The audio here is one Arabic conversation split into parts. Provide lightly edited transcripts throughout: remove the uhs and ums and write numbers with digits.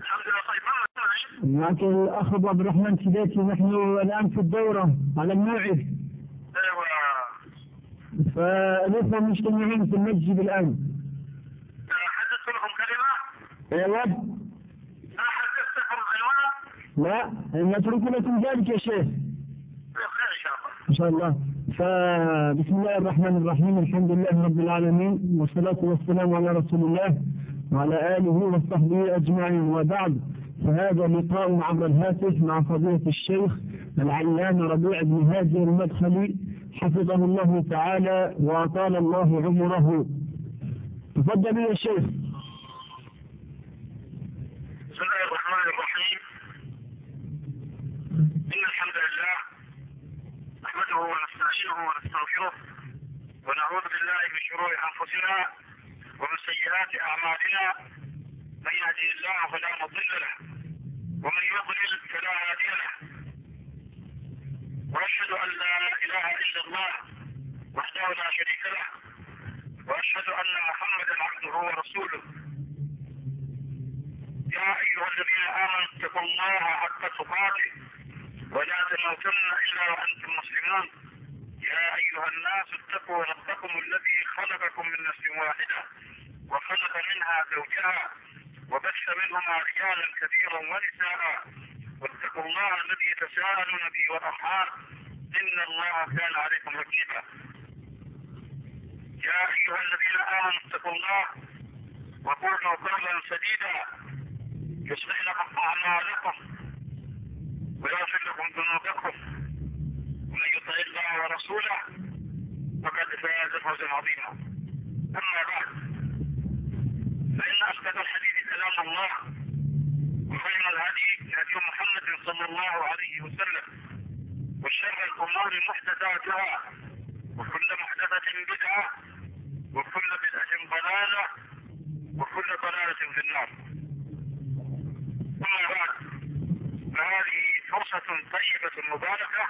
الحمد لله. طيب معك الأخ أبو عبد الرحمن سيداتي، نحن الآن في الدورة على الموعد. ايوه. فالإخوة مجتمعين في المسجد الآن. حدثت لكم كلمة؟ أيوة. لا حدثتكم عنوان؟ لا، نترك لكم ذلك يا شيخ. خير ان شاء الله. إن شاء الله. فبسم الله الرحمن الرحيم، الحمد لله رب العالمين، والصلاة والسلام على رسول الله وعلى آله وصحبه أجمعين، وبعد، فهذا لقاء عبر الهاتف مع فضيلة الشيخ العلامة ربيع بن هادي المدخلي حفظه الله تعالى وأطال الله عمره. تفضل يا شيخ. بسم الله الرحمن الرحيم. إن الحمد لله نحمده ونستعينه ونستغفره ونعوذ بالله من شرور أنفسنا ومن سيئات أعمالنا. من يهدي الله فلا مضل له ومن يضلل فلا هادي له. وأشهد أن لا إله إلا الله وحده لا شريك له، وأشهد أن محمدا عبده ورسوله. يا أيها الذين آمنوا اتقوا الله حق تقاته ولا تموتن إلا وأنتم مسلمون. يا أيها الناس اتقوا ربكم الذي خلقكم من نفس واحدة وخلق منها زوجها وبث منهما رجالا كثيرا ونساء، واتقوا الله الذي تساءلون به والأرحام إن الله كان عليكم رقيبا. يا أيها الذين آمنوا اتقوا الله وقولوا قولا سديدا يصلح لكم أعمالكم ويغفر لكم ذنوبكم، ومن يطع الله ورسوله فقد فاز فوزا عظيما. أما بعد، فإن أصدق الحديث كلام الله، وخير الهدي هدي محمد صلى الله عليه وسلم، وشر الأمور محدثاتها، وكل محدثة بدعة، وكل بدعة ضلالة، وكل ضلالة في النار. أما بعد، فهذه فرصة طيبة مباركة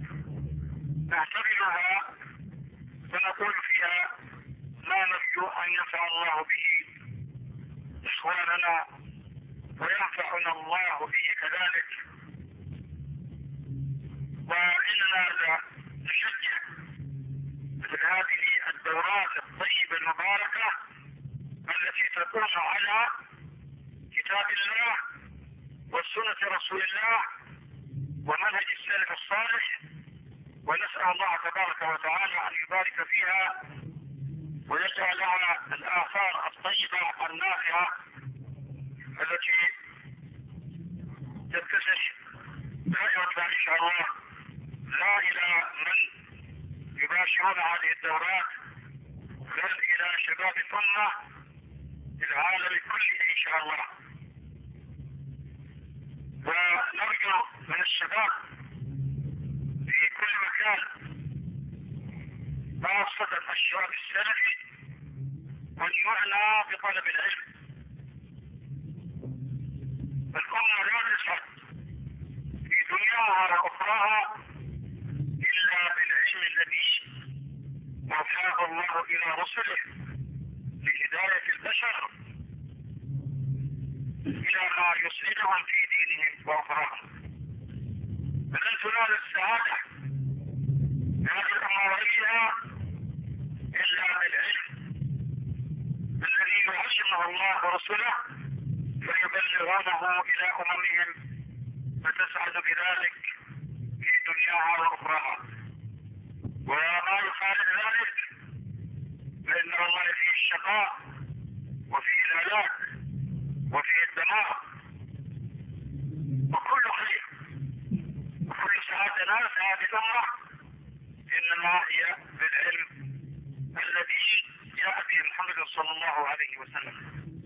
نعتبرها ونقول فيها ما نرجو أن ينفع الله به إخواننا وينفعنا الله به كذلك. وإننا نشجع مثل هذه الدورات الطيبة المباركة التي تكون على كتاب الله وسنة رسول الله ومنهج السلف الصالح، ونسأل الله تبارك وتعالى أن يبارك فيها ويجعل لها الآثار الطيبة النافعة التي تتسع دائرتها إن شاء الله لا إلى من يباشرون هذه الدورات بل إلى شباب الأمة العالم كله إن شاء الله. ونرجو من الشباب في كل مكان خاصة الشباب السلفي أن يعنى بطلب العلم. الأمة لا تسعد في دنياها وأخراها إلا بالعلم الذي أوحاه الله إلى رسله لهداية البشر إلى ما يصلحهم في دينهم وأخراهم. فلن تنال السعادة هذه الأموالية إلا بالعلم الذي يعلمه الله ورسوله فيبلغونه إلى أممهم فتسعد بذلك في دنياها وأخراها. وما يخالف ذلك فإن الله فيه الشقاء وفيه الهلاك وفيه الدمار، وكل خير وكل سعادة الأمة إنما هي بالعلم الذي جاء به محمد صلى الله عليه وسلم.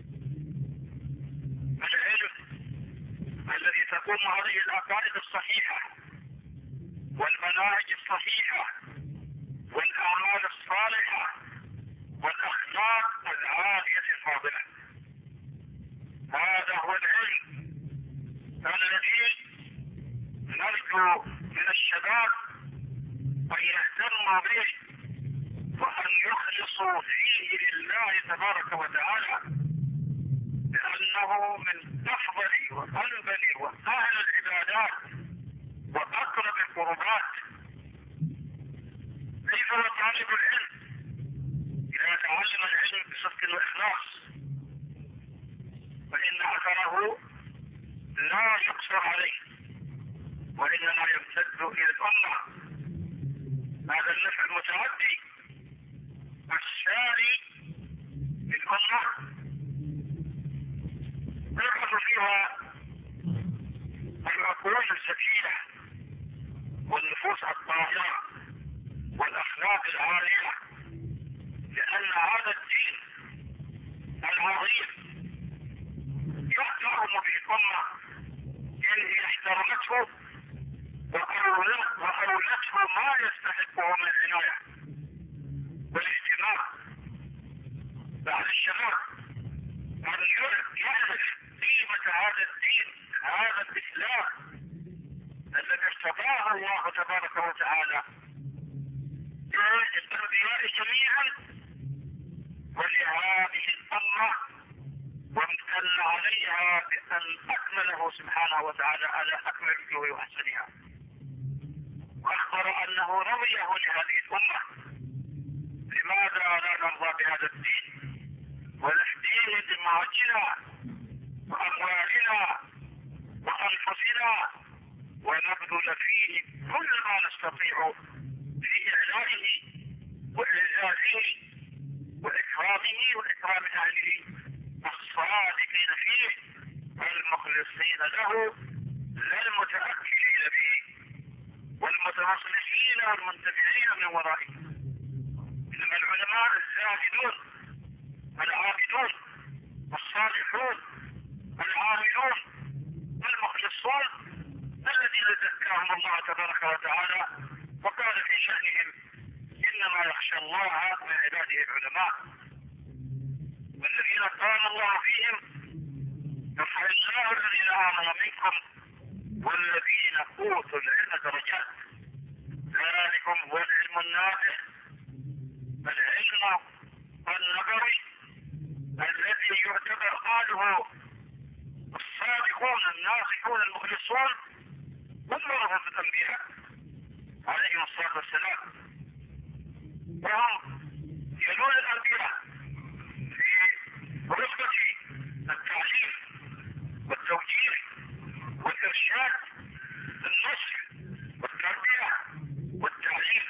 العلم الذي تقوم عليه العقائد الصحيحة والمناهج الصحيحة والأعمال الصالحة والأخلاق العالية الفاضلة. هذا هو العلم الذي نرجو من الشباب أن يهتموا به وأن يخلصوا فيه لله تبارك وتعالى، لأن انه من افضل وانبل واهل العبادات واقرب القربات. كيف هو طالب العلم اذا تعلم العلم بصدق واخلاص فان اثره لا يقصر عليه وانما يمتد الى الامه. هذا النفع المتعدي الساري للامه يبحث فيها العقول الزكيه والنفوس الطاهره والاخلاق العاليه، لان هذا الدين العظيم يحترم به الامه ان هي احترمته وأولته ما يستحقه من العناية والاهتمام. بعد الشباب أن يعرف قيمة هذا الدين، هذا الإسلام الذي ارتضاه الله تبارك وتعالى للأنبياء جميعا ولهذه الأمة، وامتن عليها بأن أكمله سبحانه وتعالى على أكمل وجوه وأحسنها، واخبر انه رضيه لهذه الامه. لماذا لا نرضى بهذا الدين ونفديه دماءنا واموالنا وانفسنا ونبذل فيه كل ما نستطيع في اعلائه واعزازه واكرامه واكرام اهله الصادقين فيه المخلصين له لا المتاكلين به والمتمصلحين والمنتفعين من ورائه. انما العلماء الزاهدون العابدون الصالحون العاملون المخلصون الذين زكاهم الله تبارك وتعالى وقال في شأنهم انما يخشى الله من عباده العلماء، والذين قال الله فيهم يرفع الله الذين امنوا منكم والذين اوتوا العلم درجات. ذلكم هو العلم النافع، العلم النبوي الذي يعتبر اهله الصادقون الناصحون المخلصون هم ورثة الانبياء عليهم الصلاه والسلام، وهم يلون الانبياء في رتبه التعليم والتوجيه والارشاد النصح والتربيه والتعليم.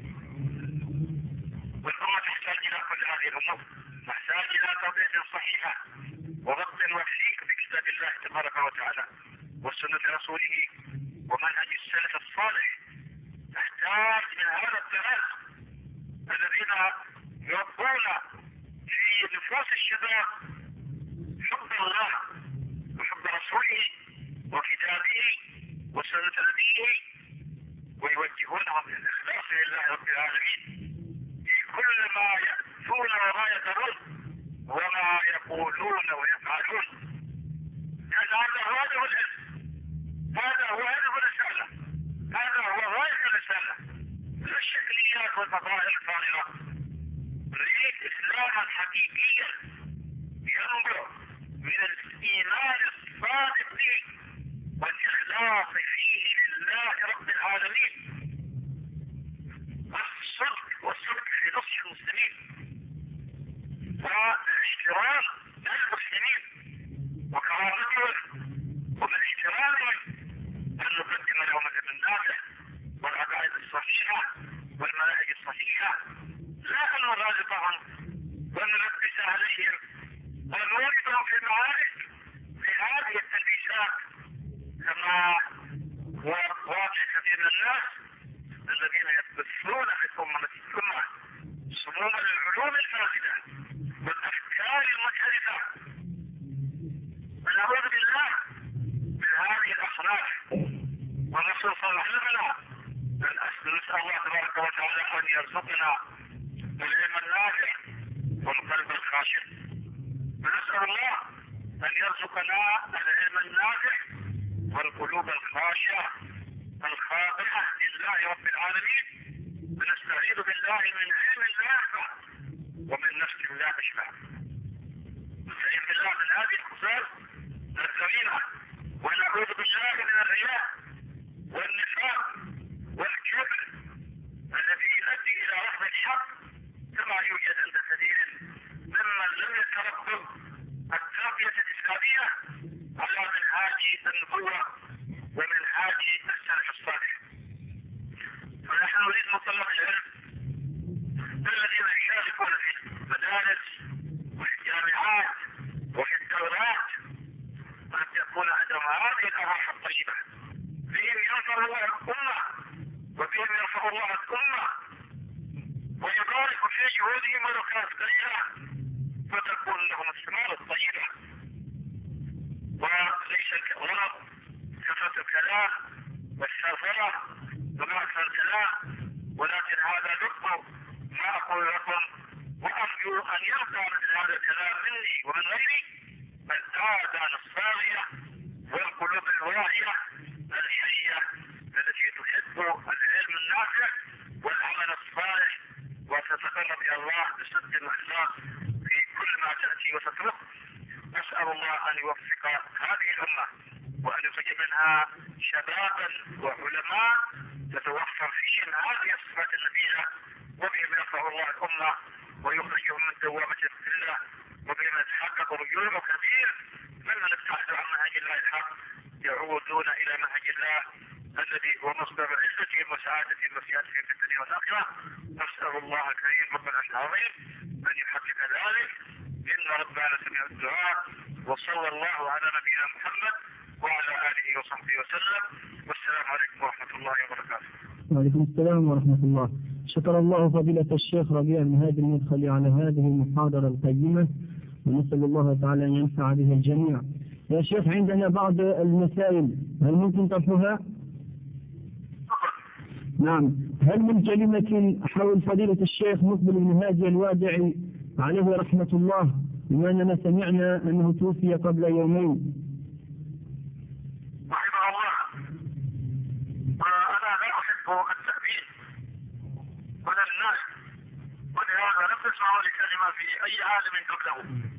والامه تحتاج الى كل هذه الامور، تحتاج الى تربيه صحيحه وضبط وفيق بكتاب الله تبارك وتعالى وسنه رسوله ومنهج السلف الصالح. تحتاج من هذا الثلاث الذين يربون في نفوس الشباب حب الله وحب رسوله وكتابه وسنة نبيه، ويوجهونهم للإخلاص لله رب العالمين في كل ما يأتون وما يدرون وما يقولون ويفعلون. هذا هو هدف العلم، هذا هو هدف الرسالة، هذا هو غاية الرسالة. لا الشكليات والمظاهر الفارغة، نريد إسلاما حقيقيا ينبع من الإيمان الصادق والإخلاص فيه لله رب العالمين، والصدق في نصح المسلمين واحترام المسلمين وكرامتهم ومن احترامهم أن نقدم لهم العلم النافع والعقائد الصحيحة والمناهج الصحيحة، لا أن نغالطهم ونلبس عليهم ونوردهم في المعارك بهذه التلبيسات كما هو واقع كثير من الناس الذين يبثون في الأمة سموم العلوم الفاسدة والأفكار المنحرفة. ونعوذ بالله من هذه الأخلاق، ونسأل الله نسأل الله تبارك وتعالى أن يرزقنا العلم النافع والقلب الخاشع، ونسأل الله أن يرزقنا العلم النافع والقلوب الخاشعة الخاضعة لله رب العالمين، ونستعيذ بالله من علم لا ينفع ومن نفس لا تشبع. نستعين بالله من هذه الخصال الذميمة، ونعوذ بالله من الرياء والنفاق والكبر الذي يؤدي الى رفض الحق، كما يوجد عند كثير ممن لم يتربوا التربية الإسلامية على منهاج النبوة ومنهاج السلف الصالح. فنحن نريد من طلاب العلم الذين يشاركون في المدارس وفي الجامعات وفي الدورات أن تكون عندهم هذه الأرواح الطيبة، بهم ينصر الله الأمة وبهم يرفع الله الأمة ويبارك في جهودهم ولو كانت قليلة، فتكون لهم الثمار الطيبة. وليس الغرض كثرة الكلام والسرفرة وبعث الكلام، ولكن هذا لب ما أقول لكم، وأرجو أن يبقى مثل هذا الكلام مني ومن غيري الآذان الصاغية والقلوب الواعية الحية التي تحب العلم النافع والعمل الصالح وتتقرب إلى الله بصدق وإخلاص في كل ما تأتي وتترك. أسأل الله أن يوفق هذه الأمة وأن يخرج منها شبابا وعلماء تتوفر فيهم هذه الصفات النبيلة، وبهم يرفع الله الأمة ويخرجهم من دوامة الذلة، وبهم يتحقق رجوع كثير ممن ابتعدوا عن منهج الله الحق يعودون إلى منهج الله الذي هو مصدر عزتهم وسعادتهم وسيادتهم في الدنيا والآخرة. نسأل الله الكريم رب العرش العظيم أن يحقق ذلك، إن ربنا سميع الدعاء. وصلى الله على نبينا محمد وعلى آله وصحبه وسلم، والسلام عليكم ورحمة الله وبركاته. وعليكم السلام ورحمة الله. شكر الله فضيلة الشيخ ربيع المهادي المدخلي على هذه المحاضرة القيمة، ونسأل الله تعالى أن ينفع به الجميع. يا شيخ عندنا بعض المسائل، هل ممكن طرحها؟ نعم. هل من كلمة حول فضيلة الشيخ مقبل بن هادي الوادعي عليه رحمة الله، بما أننا سمعنا أنه توفي قبل يومين؟ رحمه الله. وأنا لا أحب التأبيد ولا الناس، ولهذا لم تسمعوا لكلمة في أي عالم قبله،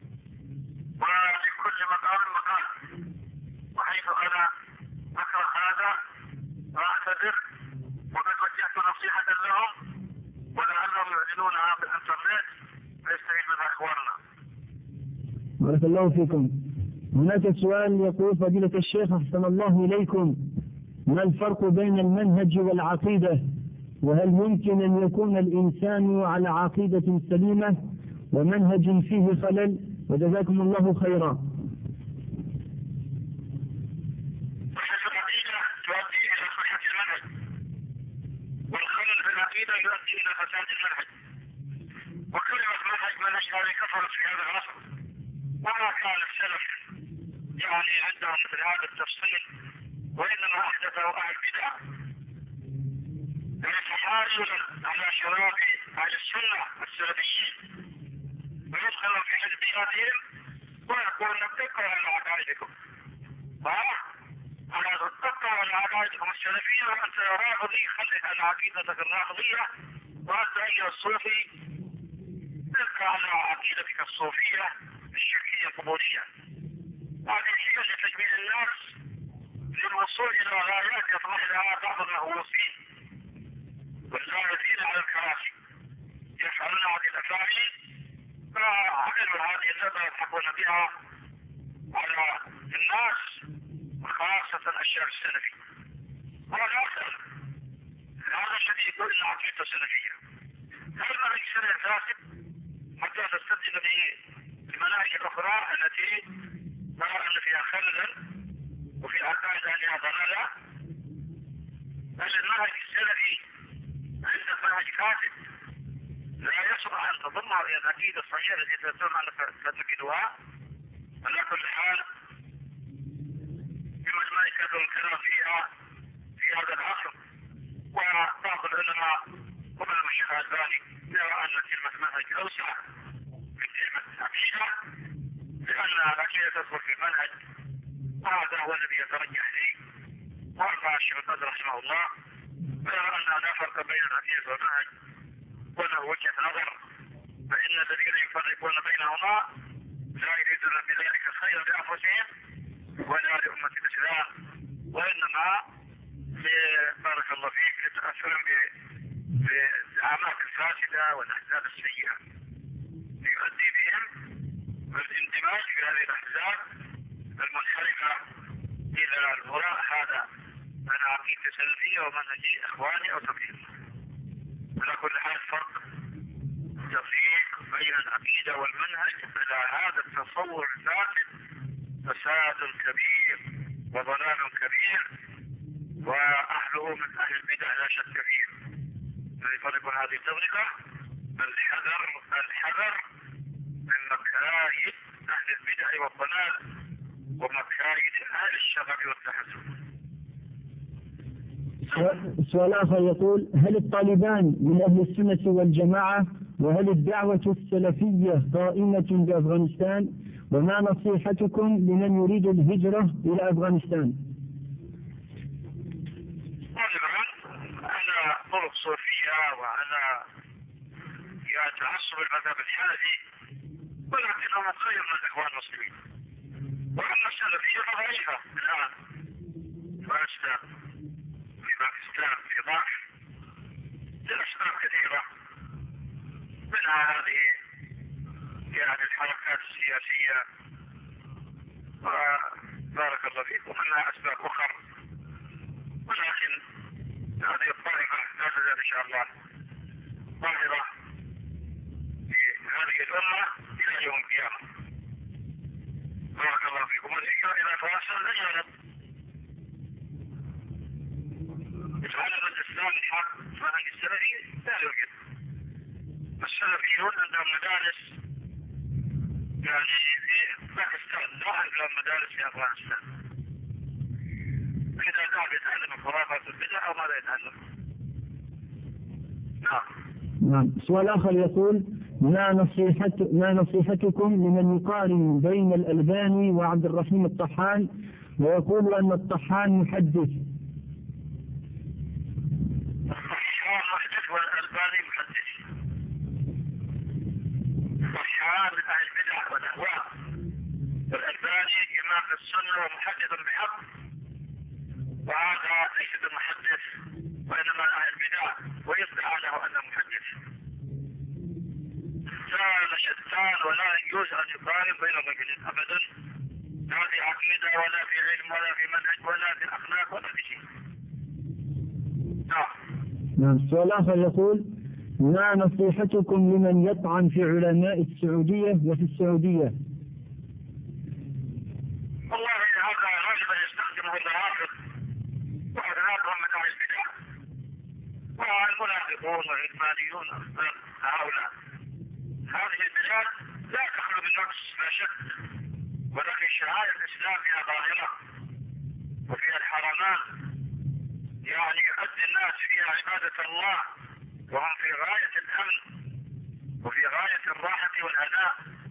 ولكل مقام مقال، وحيث أنا أكره هذا وأعتذر، وقد وجهت نصيحة لهم ولعلهم يعلنونها بالإنترنت فيستفيد منها إخواننا. بارك الله فيكم. هناك سؤال يقول فضيلة الشيخ أحسن الله إليكم، ما الفرق بين المنهج والعقيدة؟ وهل يمكن أن يكون الإنسان على عقيدة سليمة ومنهج فيه خلل؟ وجزاكم الله خيرا. صحة العقيدة تؤدي إلى صحة المنهج، والخلل في العقيدة يؤدي إلى فساد المنهج. وكلمة منهج هذه كثرت في هذا العصر، وما كان السلف يعني عندهم مثل هذا التفصيل، وإنما أحدثه أهل البدع يتحايلون على شباب أهل السنة والسلفيين ويدخلون في حزبياتهم ويقولون ابقوا على عقائدكم، على ابقوا على عقائدكم السلفية، وأنت يا رافضي خلك على عقيدتك الرافضية، وأنت أيها الصوفي ابقى على عقيدتك الصوفية الشركية القبورية. هذه هي لتجميع الناس للوصول إلى غايات يطمح لها بعض المهووسين واللاهثين على الكراسي، يفعلون هذه الأفعال فعملوا هذه اللعبة يضحكون بها على الناس وخاصة الشعب السلفي. وأنا أسأل هذا الذي يقول إن عقيدة سلفية، هل منهج سلفي فاسد حتى تستبدل به المناهج الأخرى التي نرى أن فيها خللا وفي عقائد أهلها ضلالة؟ هل المنهج السلفي عندك منهج فاسد لا يصلح أن تضمها إلى العقيدة الصحيحة التي تتم أنك تعتقدها؟ على كل حال بمجموع كثر الكلام فيها في هذا العصر، وبعض العلماء ومن الشيخ الألباني يرى أن كلمة منهج أوسع من كلمة عقيدة، لأن العقيدة تدخل في المنهج، وهذا هو الذي يترجح لي. وأما الشيخ البدر رحمه الله فيرى أن لا فرق بين العقيدة والمنهج، وله وجهة نظر، فإن الذين يفرقون بينهما لا يريدون بذلك خيرا لأنفسهم ولا لأمة الإسلام، وإنما بارك الله فيك يتأثرون بالزعامات الفاسدة والأحزاب السيئة ليؤدي بهم الاندماج في هذه الأحزاب المنحرفة إلى الوراء هذا من عقيدة سلفية ومنهج إخواني أو تبليغ. على كل حال فرق تفريق بين العقيدة والمنهج على هذا التصور الفاسد فساد كبير وضلال كبير، وأهله من أهل البدع لا شك فيه. فليكن هذه التفرقة الحذر من مكايد أهل البدع والضلال ومكايد أهل الشغب والتحزب. سؤال آخر يقول: هل الطالبان من أهل السنة والجماعة؟ وهل الدعوة السلفية قائمة بأفغانستان؟ وما نصيحتكم لمن يريد الهجرة إلى أفغانستان؟ طالبان على طرق صوفية وعلى تعصب المذهب الحنفي، ولكنهم خير من الإخوان المسلمين. وأما السلفية فضعيفة الآن في باكستان في ضعف لأسباب كثيرة، منها هذه الحركات السياسية وبارك الله فيكم، ومنها أسباب أخرى، ولكن هذه الطائفة لا تزال إن شاء الله ظاهرة في هذه الأمة إلى يوم القيامة. بارك الله فيكم. والهجرة إلى فرنسا لا يعلم يتعلم الإسلام الحق فمن السلفي لا يوجد. السلفيون عندهم مدارس في باكستان، لا عندهم مدارس في أفغانستان. إذا كان يتعلم خرافات البدع أو ماذا يتعلم؟ نعم. سؤال آخر يقول: ما نصيحتكم لمن يقارن بين الألباني وعبد الرحيم الطحان ويقول أن الطحان محدث؟ الطحان محدث والألباني محدث. الطحان من أهل البدع والأهواء، والألباني إمام السنة ومحدث بحق، وهذا ليس بمحدث وإنما أهل البدع ويدعى له أنه محدث. كان شتان ولا يجوز أن يقارن بين الرجلين أبدا، لا في عقيدة ولا في علم ولا في منهج ولا في أخلاق ولا في شيء. نعم. سؤال آخر يقول: ما نصيحتكم لمن يطعن في علماء السعودية وفي السعودية؟ والله هذا غالبا يستخدمه النوافذ وأذنابهم من أهل البدع والمنافقون والعلمانيون هؤلاء. هذه البلاد لا تخلو من نقص لا شك، ولكن شعائر الإسلام فيها ظاهرة وفيها الحرمان، يؤدي الناس فيها عبادة الله وهم في غاية الأمن وفي غاية الراحة والهناء.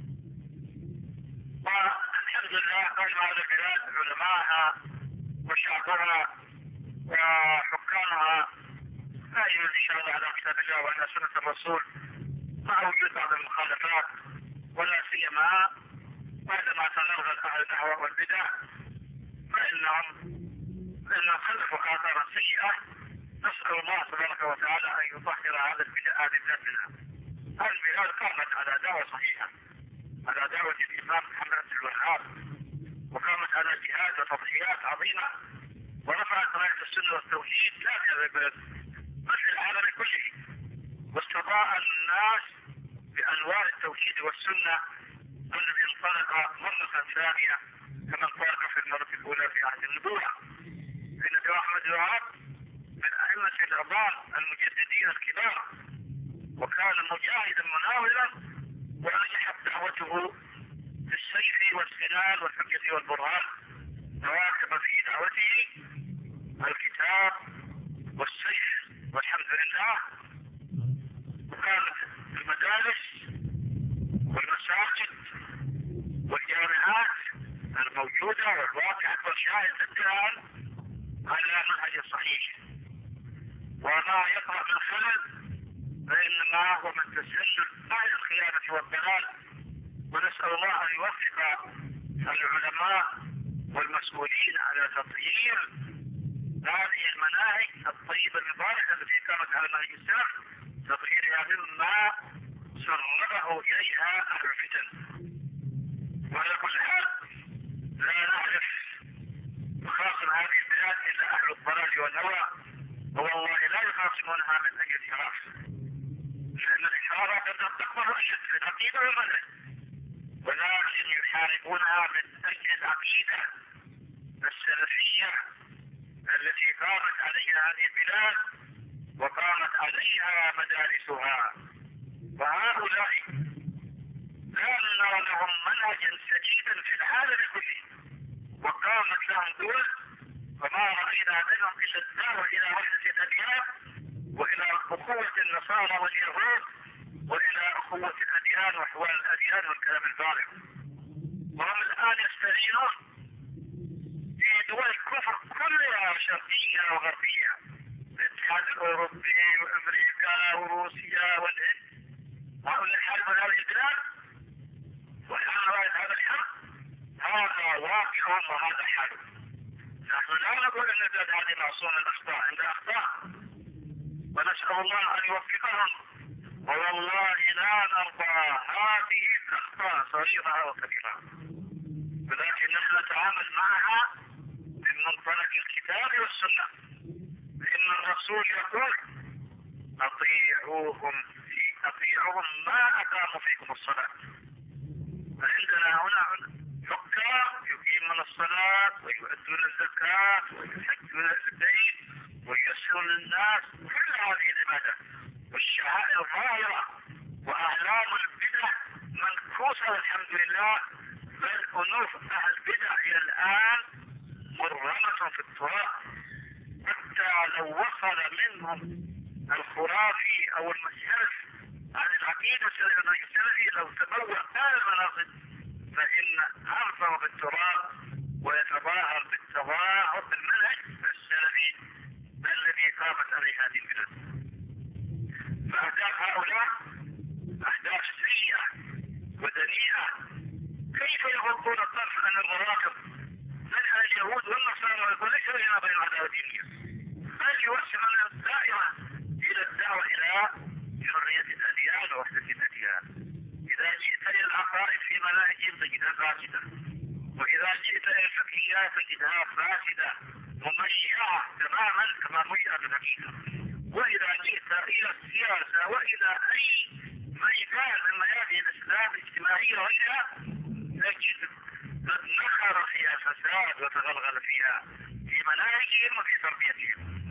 والحمد لله قائمة على البلاد علماءها وشعبها وحكامها قائمين إن شاء الله على كتاب الله وعلى سنة الرسول، مع وجود بعض المخالفات، ولا سيما بعدما تغرغل أهل الأهواء والبدع فإنهم خلفوا آثارا سيئة. نسأل الله تبارك وتعالى أن يطهر هذه البلاد منها. هذه البلاد قامت على دعوة صحيحة، على دعوة الإمام محمد بن الوهاب، وقامت على جهاد وتضحيات عظيمة، ورفعت راية السنة والتوحيد لا في هذا البلد بل في العالم كله، واستطاع الناس بأنواع التوحيد والسنة أن ينطلق مرة ثانية كما انطلق في المرة الأولى في عهد النبوة. إن محمد بن الوهاب من أئمة العظام المجددين الكبار، وكان مجاهدا مناولا، ونجحت دعوته بالسيف والسنان والحجة والبرهان، تواكب في دعوته الكتاب والسيف والحمد لله. وكانت المدارس والمساجد والجامعات الموجودة والواقعة والشاهد الآن على منهج صحيح، وما يقرأ من خلل فإنما هو من تسلل أهل الخيانة والضلال ونسأل الله أن يوفق العلماء والمسؤولين على تطهير هذه المناهج الطيبة المباركة التي كانت على منهج السلف، تطهيرها مما سربه إليها أهل الفتن. وعلى كل حال لا نعرف مخاصم هذه البلاد إلا أهل الضلال والهوى، والله لا يخاصمونها من أجل الانحراف، لأن الانحراف قد تقبل في العقيدة والمنهج، ولكن يحاربونها من أجل العقيدة السلفية التي قامت عليها هذه البلاد وقامت عليها مدارسها. وهؤلاء لا نرى لهم منهجا سديدا في العالم كله، وقامت لهم دول فما رأينا منهم إلا الدعوة إلى وحدة الأديان وإلى أخوة النصارى واليهود وإلى أخوة الأديان وحوال الأديان والكلام الفارغ. وهم الآن يستعينون في دول الكفر كلها شرقية وغربية، الاتحاد الأوروبي وأمريكا وروسيا والهند، وهم يحاربون هذه البلاد والآن رأيت هذا الحرب. هذا واقعهم وهذا حالهم. نحن لا نقول أن البلاد هذه معصومة من الأخطاء، عندها أخطاء، ونسأل الله أن يوفقهم، والله لا نرضى هذه الأخطاء صغيرة وكبيرة، ولكن نحن نتعامل معها من منطلق الكتاب والسنة، لأن الرسول يقول أطيعوهم ما أقاموا فيكم الصلاة. فعندنا هنا حكام يقيمون الصلاة ويؤدون الزكاة ويحجون البيت وييسرون للناس كل هذه العبادة والشعائر ظاهرة، وأعلام البدع منكوسة والحمد لله، بل أنوف أهل البدع إلى الآن مرغمة في التراب، حتى لو وصل منهم الخرافي أو المنحرف عن العقيدة السلفي لو تبوأ المناصب فإن أنفه بالتراب ويتظاهر بالتظاهر بالمنهج السلفي الذي قامت عليه هذه البلاد. فأهداف هؤلاء أهداف سيئة ودنيئة. كيف يغضون الطرف عن الرواتب منها اليهود والنصارى وليس بيننا بين عداوة دينية، بل يوسعون الدائرة إلى الدعوة إلى حرية الأديان ووحدة الأديان. إذا جئت إلى العقائد في مناهج تجدها فاسدة، وإذا جئت إلى الفقهيات تجدها فاسدة مميعة تماما كما ميعت الحقيقة. وإذا جئت إلى السياسة وإلى أي ميدان من ميادين الإسلام الاجتماعية وغيرها تجد قد نخر فيها الفساد وتغلغل فيها في مناهجهم وفي تربيتهم.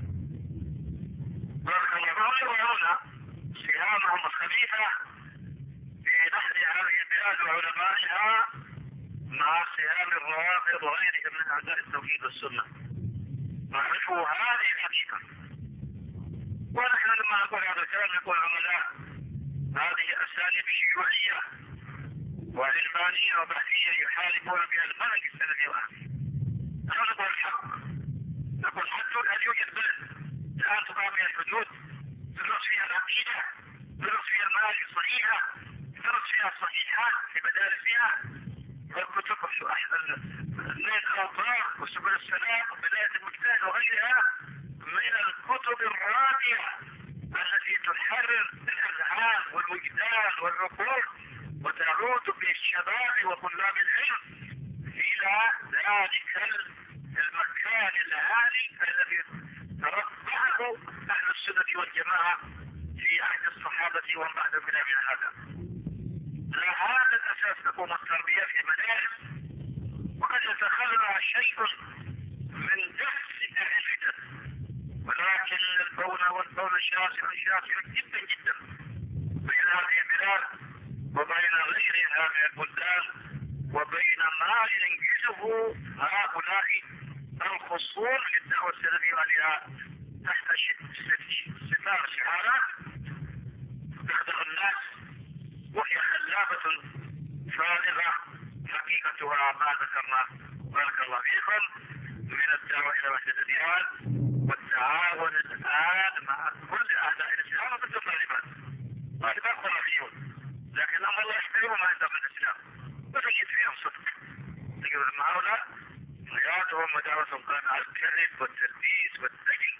ويرون سهامهم الخبيثة في نحر هذه البلاد وعلمائها مع سهام الروافض وغيرهم من أعداء التوحيد والسنة. نعرفوا هذه الحقيقة. ونحن لما نقول هذا الكلام نقول عملاء هذه أساليب شيوعية وعلمانية وبحثية يحاربون بها المنهج السلفي الآن. نحن نقول الحق، نقول حتى هل يوجد بلد الآن تقام فيها الحدود تدرس فيها العقيدة، تدرس فيها المناهج الصحيحة، تدرس فيها الصحيحات في مدارسها والكتب نيل الأوطار وسبل السلام وبداية المجتهد وغيرها من الكتب الراقية التي تحرر الأذهان والوجدان والعقول وتعود بالشباب وطلاب العلم إلى ذلك المكان العالي الذي تربعه أهل السنة والجماعة في عهد الصحابة ومن بعد كلامنا هذا. على هذا الأساس تقوم التربية في المدارس، وقد يتخلى شيء من دفء أهل الفتن، ولكن البون شاسع جدا جدا بين هذه البلاد وبين غيرها من البلدان وبين ما ينجزه هؤلاء الخصوم للدعوة السلفية عليها تحت ستار شعارات تخدع الناس وهي خلافة فارغة حقيقتها ما ذكرنا. بارك الله فيكم. من الدعوة إلى وحدة الأديان والتعاون الآن مع كل أعداء الإسلام ضد الطالبان. الطالبان خرافيون، لكن الله يحترم ما عندهم من الإسلام. حياتهم مدارسهم كانت على الكذب والتلبيس والدجل،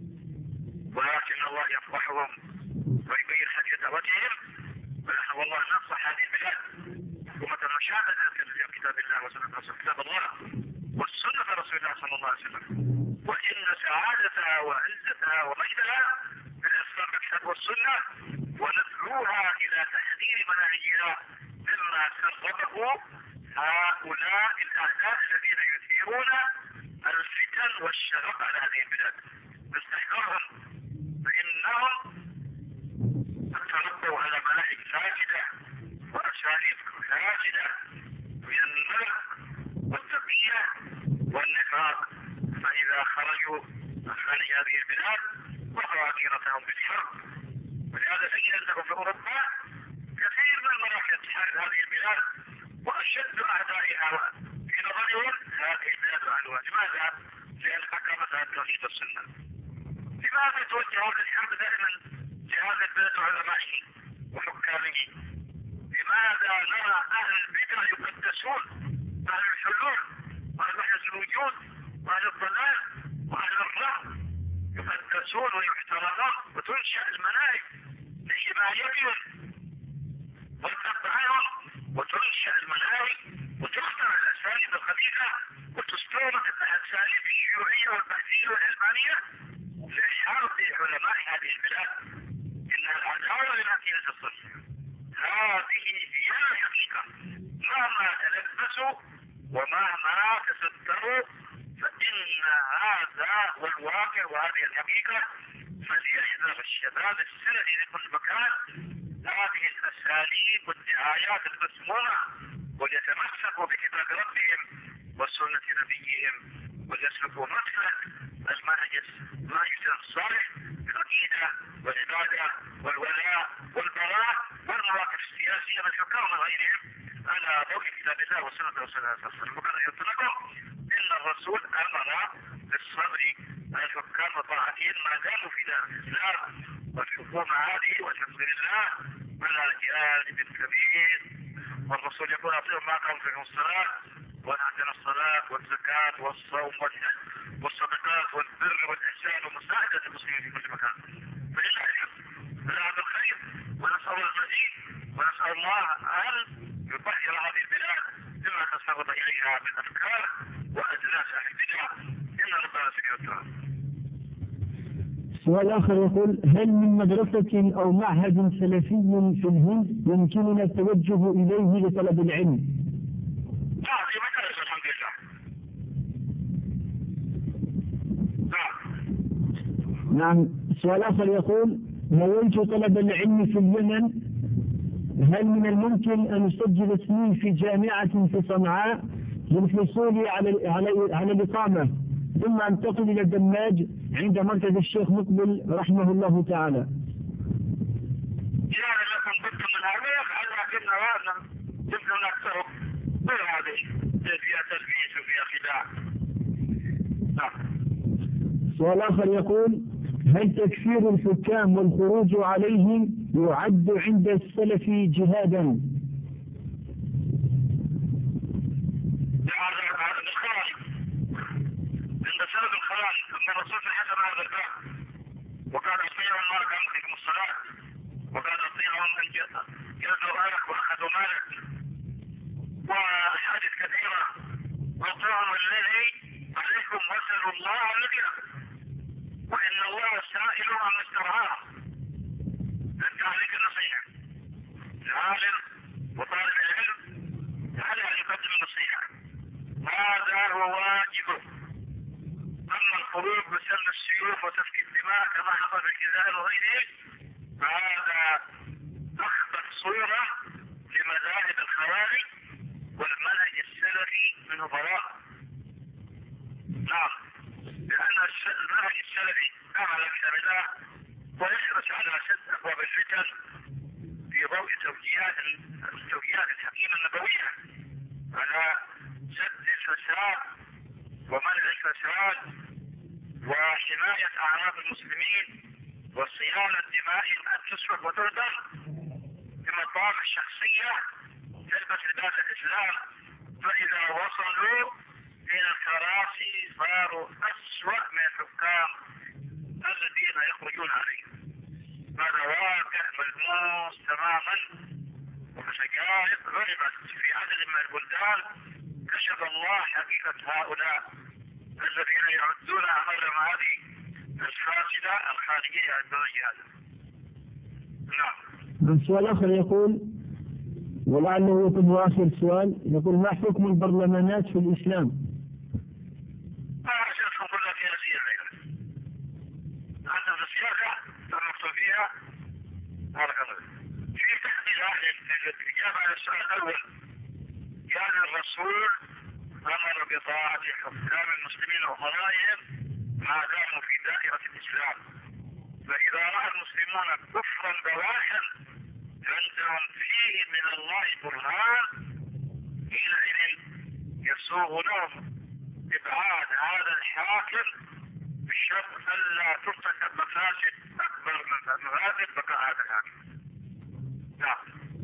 ولكن الله يفضحهم ويبين حقيقتهم. ونحن والله ننصح هذه البلاد حكومة المشاهد في كتاب الله وسنة كتاب الله والسنة رسول الله صلى الله عليه وسلم، وإن سعادتها وعزتها ومجدها بالإسلام بالكتاب والسنة، وندعوها إلى تحذير مناهجها مما سببه هؤلاء الأعداء الذين يثيرون الفتن والشغب على هذه البلاد. نستحقرهم فإنهم تربوا على مناهج فاسدة وأساليب فاسدة من الملك والتقية والنفاق، فإذا خرجوا خارج هذه البلاد وقعوا عقيرتهم بالحرب. ولهذا تجد أنه في أوروبا كثير من المراكز تحارب هذه البلاد، وأشد أعدائها في نظرهم هذه البلاد وأهلها. لماذا؟ لأن حكمتها التوحيد والسنة. لماذا توجهون للحرب دائما لهذه البلاد وعلمائه وحكامه؟ لماذا نرى أهل البدع يقدسون، أهل الحلول وأهل وحدة الوجود وأهل الضلال وأهل الرفض يقدسون ويحترمون، وتنشأ المناهج لحمايتهم وتتبعهم، وتنشأ المناهج وتخترع الأساليب الخبيثة وتستورد الأساليب الشيوعية والبحثية والعلمانية لحرب علماء هذه البلاد. إنها العداوة التي تصل. هذه هي الحقيقة، مهما تلبسوا ومهما تستروا فإن هذا هو الواقع وهذه الحقيقة. فليحذر الشباب السلفي في كل مكان هذه الأساليب والدعايات المسمومة، وليتمسكوا بكتاب ربهم وسنة نبيهم، وليسلكوا مسلك المنهج الصالح في العقيدة والعبادة والولاء والبراء والمواقف السياسية من الحكام وغيرهم على ضوء كتاب الله وسنة رسول الله صلى الله عليه وسلم. وكان يطلقوا إن الرسول أمر بالصبر على الحكام وطاعتهم ما داموا في دار الإسلام، والحكومة هذه والحمد لله على جانب كبير. والرسول يقول أطيعوا ما قام فيهم الصلاة وأعطنا الصلاة والزكاة والصوم والحج والصدقات والبر والإحسان ومساعدة المسلمين في كل مكان. فلله الحمد لله بالخير، ونسأل المزيد، ونسأل الله أن يطهر هذه البلاد مما تسبب إليها من أفكار وأجناس أهل البدع. إن ربنا سبحانه وتعالى. سؤال آخر يقول: هل من مدرسة أو معهد سلفي في الهند يمكننا التوجه إليه لطلب العلم؟ في مدرسة الحمد لله. نعم. سؤال آخر يقول: نويت طلب العلم في اليمن، هل من الممكن أن أسجل اسمي في جامعة في صنعاء للحصول على الإقامة، ثم أنتقل إلى دماج عند مركز الشيخ مقبل رحمه الله تعالى؟ يعني لكم ضد من هذا لكن يمكن أكثر غير هذه فيها تلبيس وفيها خداع. سؤال آخر يقول: هل تكفير الحكام والخروج عليهم يعد عند السلف جهادا؟ هذا الخارج عند سلف الخارج. أما الرسول في حسن هذا الباب وكان يطيعهم ما كان فيهم الصلاة، وكان يطيعهم أن جلدوا مالك وأخذوا مالك، وأحاديث كثيرة: وطيعوا الذي عليكم واسألوا الله الذي لكم، وإن الله سائل عن استرعاه. أنت عليك النصيحة، العالم وطالب العلم على أن يقدم النصيحة، هذا هو واجبه. أما الخروج بسن السيوف وتفكيك الدماء كما حصل في الجزائر وغيره فهذا أخبث صورة لمذاهب الخوارج، والمنهج السلفي منه براء. نعم، لأن المنهج السلفي أعلى كتاب الله ويحرص على سد أبواب الفتن في ضوء توجيهات الحكيمة النبوية على سد الفساد ومنع الفساد وحماية أعراض المسلمين وصيانة دمائهم أن تسفك وتهدر بمطاف الشخصية تلبس لباس الإسلام. فإذا وصلوا من الكراسي صاروا أسوأ من الحكام الذين يخرجون عليه. هذا واقع ملموس تماما، وشقائق غربت في عدد من البلدان. كشف الله حقيقة هؤلاء الذين يعدون أمرهم هذه الفاسدة الخارجية الدرجة هذا. نعم. السؤال آخر يقول، ولعله يكون آخر سؤال، يقول ما حكم البرلمانات في الإسلام؟ ما أشوفهم كلها سياسية غيرها. عندنا في السياسة المقصود فيها بارك الله في تحديد الإجابة على السؤال الأول. كان الرسول أمر بطاعة حكام المسلمين وقضائهم ما داموا في دائرة الإسلام، فإذا رأى المسلمون كفرا بواحا عندهم فيه من الله برهان حينئذ يسوغ لهم إبعاد هذا الحاكم بالشرط ألا ترتكب مفاسد أكبر من مفاسد بقاء هذا الحاكم. نعم.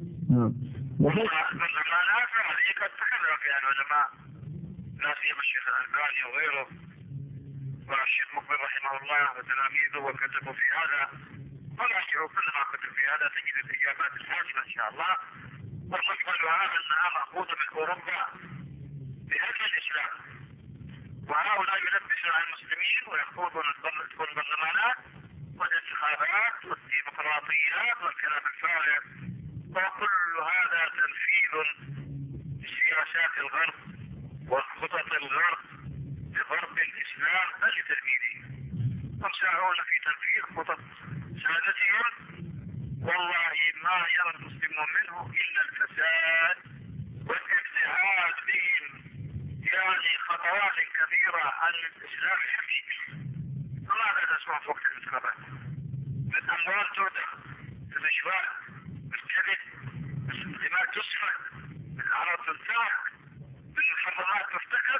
البرلمانات هذه قد تكلم فيها العلماء، لا سيما الشيخ الألباني وغيره والشيخ مقبل رحمه الله وتلاميذه وكتبوا في هذا، وراجعوا كل ما كتب في هذا تجد الإجابات الحاسمة إن شاء الله. ومجملها أنها مأخوذة من أوروبا بهدم الإسلام، وهؤلاء يلبسون على المسلمين ويخوضون البرلمانات والانتخابات والديمقراطيات والكلام الفارغ، وكل هذا تنفيذ لسياسات الغرب وخطط الغرب لضرب الإسلام لتدميره. هم ساعون في تنفيذ خطط سادتهم، والله ما يرى المسلمون منه إلا الفساد والابتعاد بهم يعني خطوات كثيرة عن الإسلام الحقيقي. فماذا تسمع في وقت الانتخابات؟ الأموال تودع، الرشوات، الكذب، الدماء تسفك، الأعراض تنتهك، المحرمات ترتكب،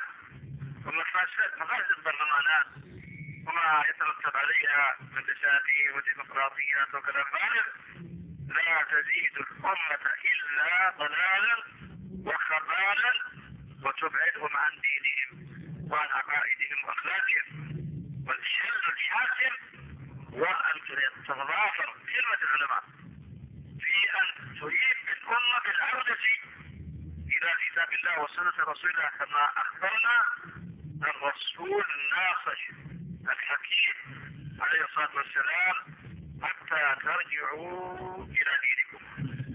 ومفاسد البرلمانات وما يترتب عليها من دساتير وديمقراطيات وكلام فارغ لا تزيد الأمة إلا ضلالا وخبالا وتبعدهم عن دينهم وعن عقائدهم وأخلاقهم. والحل الحاكم وأن تتضافر كلمة العلماء في أن تعيد الأمة بالعودة إلى كتاب الله وسنة رسول الله كما أخبرنا الرسول الناصح الحكيم عليه الصلاة والسلام حتى ترجعوا إلى دينكم.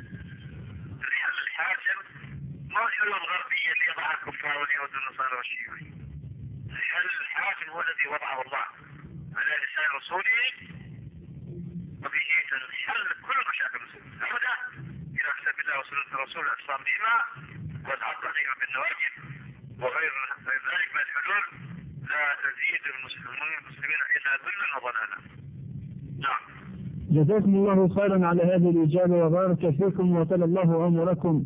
الحل الحاكم ما الحلول الغربية اللي يضعها الكفار واليهود والنصارى والشيوعيين. الحل الحاكم هو الذي وضعه الله على لسان رسوله، وبه تنحل كل مشاكل المسلمين. العودة إلى كتاب الله وسنة رسول الإسلام بهما والعض عليهم بالنواجذ وغير ذلك من الحلول لا تزيد المسلمين إلا ذلا وضلالا. نعم. جزاكم الله خيرا على هذه الإجابة وبارك فيكم وتلا الله أمركم.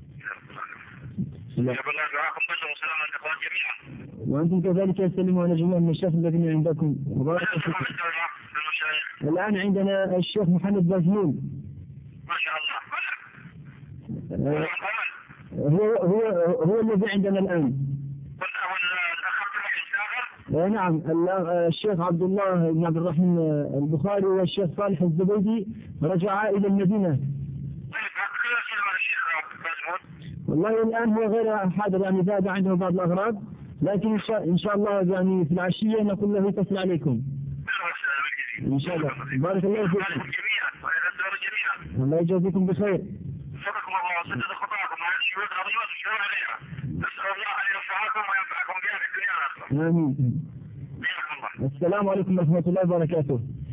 وأنتم كذلك يسلموا على جميع المشايخ الذين عندكم وبارك فيكم. الآن عندنا الشيخ محمد بازمون. ما شاء الله. هو الذي عندنا الآن. نعم، الشيخ عبد الله بن عبد الرحمن البخاري والشيخ صالح الزبيدي رجعا إلى المدينة. والله الآن هو غير حاضر، يعني ذهب عنده بعض الأغراض، لكن إن شاء الله يعني في العشية نقول له يتصل عليكم إن شاء الله. بارك الله فيكم. الله يجازيكم بخير. صدقكم الله وسدد خطاكم على الشهود العظيمة والشهود عليها. نسأل الله أن يرفعكم وينفعكم بها في الدنيا والآخرة. آمين. السلام عليكم ورحمة الله وبركاته.